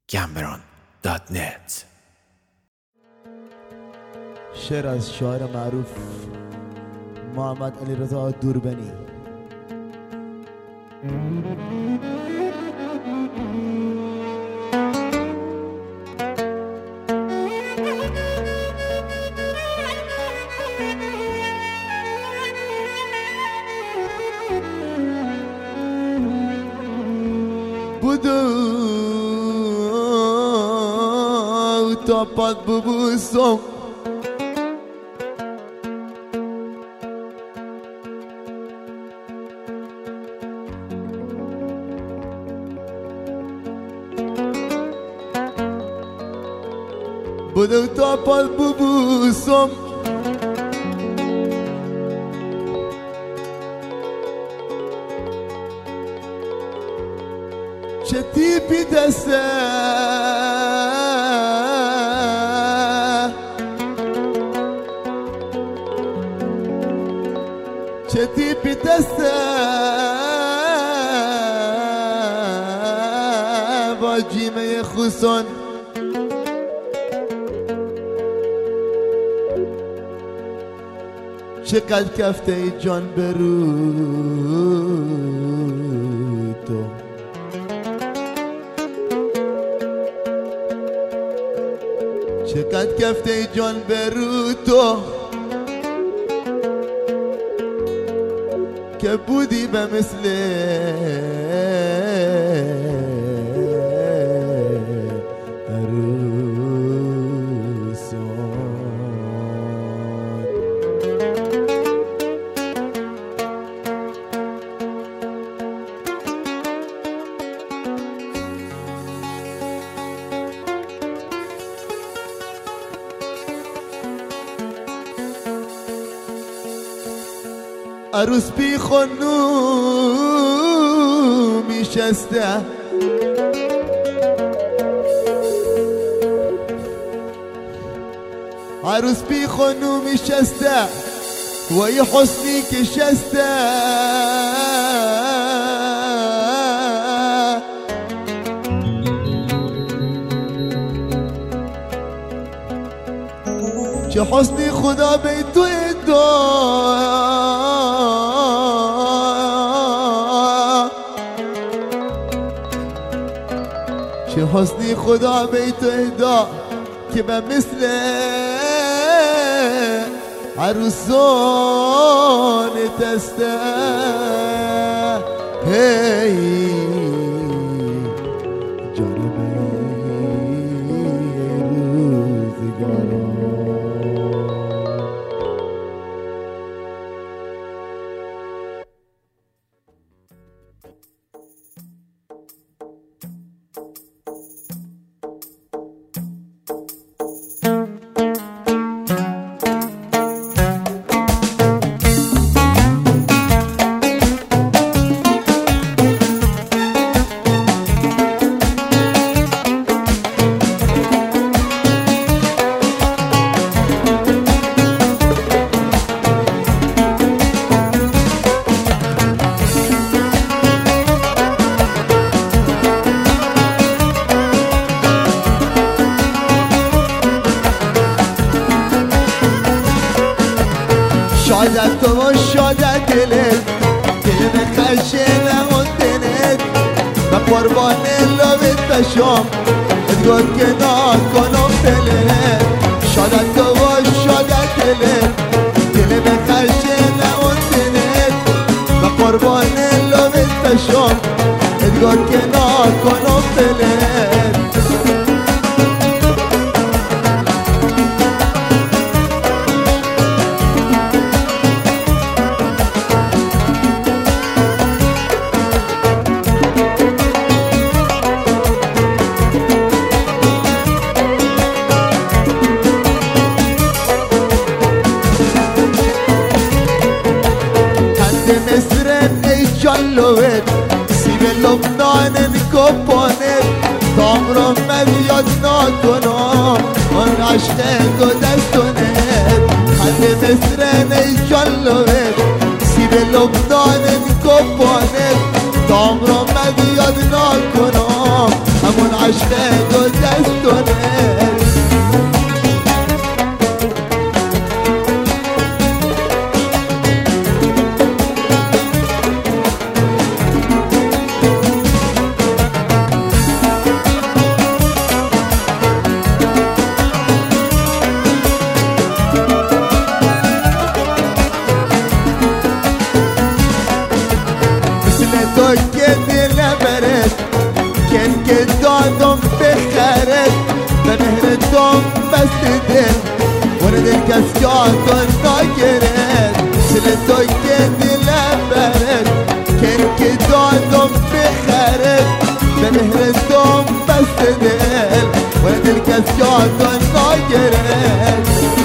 gambron.net. شعر از شاعر معروف محمد علی رضا دوربنی. بودو تا پاد ببوسم بودو تا پاد ببوسم چه تیپی دسته چه تیپی دسته با جیمه خوسون چقدر کفته ای جان برو تو چقدر کفته ای جان برو تو که بودی به مثل عروس بی خانوم میشسته عروس بی خانوم میشسته و یه حسنی که شسته چه حسنی خدا به تو چه حسنی خدا به تو اهدا که به مثل عروسان تسته هی جان روزگاران شادت تو و شادت دلت دل بخشه نمون دلت و قربان لبت بشم ادگار که نکنم دلت شادت تو و شادت دلت دل بخشه نمون دلت و قربان لبت بشم ادگار که نکنم دلت سیب لبنان کپانه کامران مبیاد نکنم آن عشق تو دستونه خنده مصر نیجالوه سیب لبنان کپانه کامران مبیاد نکنم همون عشق تو شادونه كسجات الناجرين سلتو يدي لبرد كن كدودهم بخرد بنهردهم بس دل ولد الكسجات الناجرين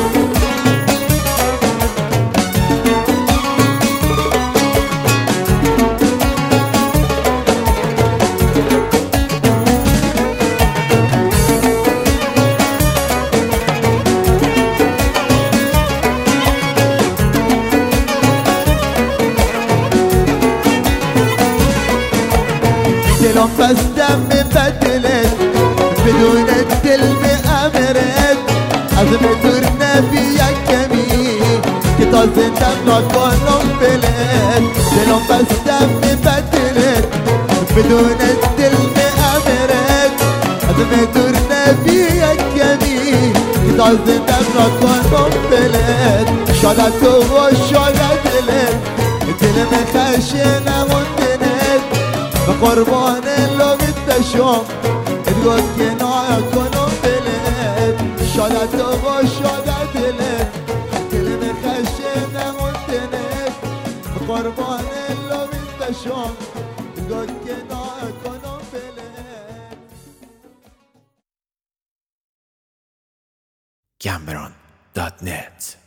دلهم بس دم بدلت بدون الدلم أمرت عزم دورنا بيا كمين كتاز دم كلهم بلت دلهم بس دم بدلت بدون الدلم أمرت عزم دورنا بيا كمين كتاز دم كلهم بلت شادت وشادت دلت دلم خشنة وندنت بقربان اللو بالتشوم تقول كنا يكونوا بلد شادت وشادت لد كلمة خشنة وانتنت بقربان اللو بالتشوم تقول كنا يكونوا بلد Cameron.net